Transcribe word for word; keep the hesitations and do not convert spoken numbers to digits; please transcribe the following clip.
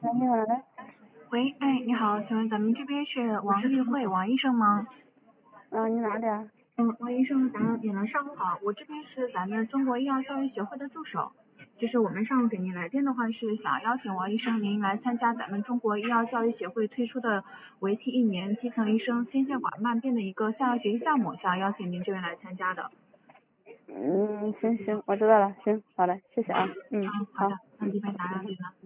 你好，来。 喂，哎，你好，请问咱们这边是王玉慧王医生吗？ 嗯，你哪里啊？ 嗯，王医生，咱们你们上午好，我这边是咱们中国医药教育协会的助手，就是我们上午给您来电的话是想邀请王医生您来参加咱们中国医药教育协会推出的为期一年基层医生心血管慢病的一个校外学习项目，想邀请您这边来参加的。 嗯，行行，我知道了，行，好嘞，谢谢啊，嗯， 嗯，好好， 的，那这边打扰您了。